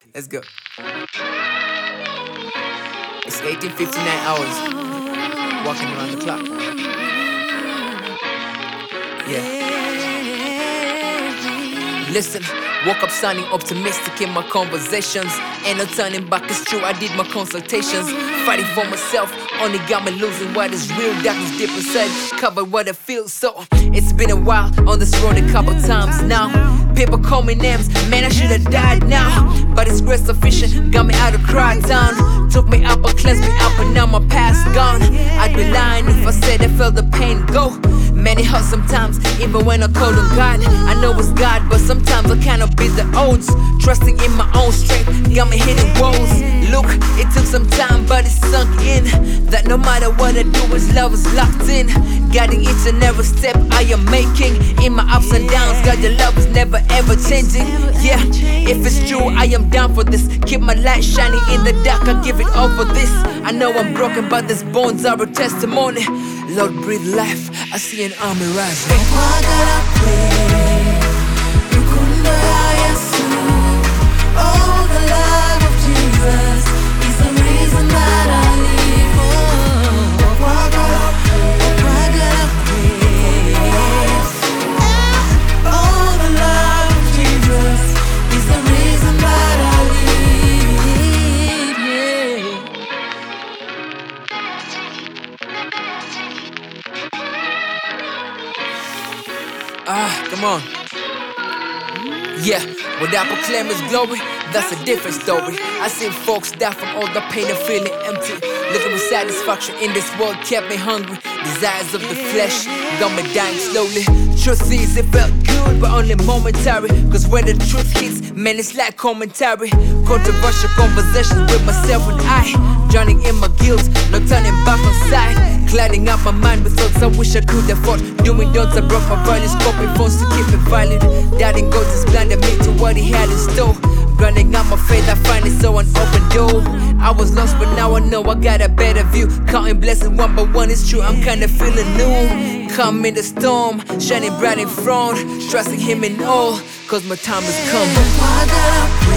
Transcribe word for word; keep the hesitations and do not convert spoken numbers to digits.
Let's go. It's eighteen fifty-nine hours. Walking around the clock. Yeah. Listen, woke up sounding optimistic in my conversations. Ain't no turning back, it's true, I did my consultations. Fighting for myself, only got me losing what is real. Darkness deep inside, covered what I feel. So, it's been a while, on this road a couple times now. People call me names, man I should've died now. But it's grace sufficient, got me out of cry town. Took me up and cleansed me up and now my past gone. I'd be lying if I said I felt the pain go. Man, it hurts sometimes, even when I call on God. I know it's God, but sometimes I cannot beat the odds. Trusting in my own strength, got me hitting walls. Look, it took some time, but it sunk in that no matter what I do, His love is locked in. Guiding each and every step I am making. In my ups and downs, God, your love is never ever changing. Yeah, if it's true, I am down for this. Keep my light shining in the dark, I give it all for this. I know I'm broken, but these bones are a testimony. Lord, breathe life, I see an army rising. Oh, the love of Jesus is the reason that I live. Oh, I gotta pray, I gotta pray. Oh, the love of Jesus is the reason that I live. Yeah. Ah, come on. Yeah, without proclaiming His glory, that's a different story. I seen folks die from all the pain and feeling empty. Looking for satisfaction in this world kept me hungry. Desires of the flesh got me dying slowly. Truth is, it felt good, but only momentary. Cause when the truth hits, man, it's like commentary. Controversial conversations with myself and I. Drowning in my guilt, no turning back on side. Clouding up my mind with thoughts I wish I could afford. Doing don'ts, I broke my values, copying phones to keep it valid. Doubting God just blinded me to what He had in store. Grounding up my faith, I find it so an open door. I was lost, but now I know I got a better view. Counting blessings one by one, it's true, I'm kinda feeling new. Come in the storm, shining bright in front. Trusting Him in all, cause my time has come.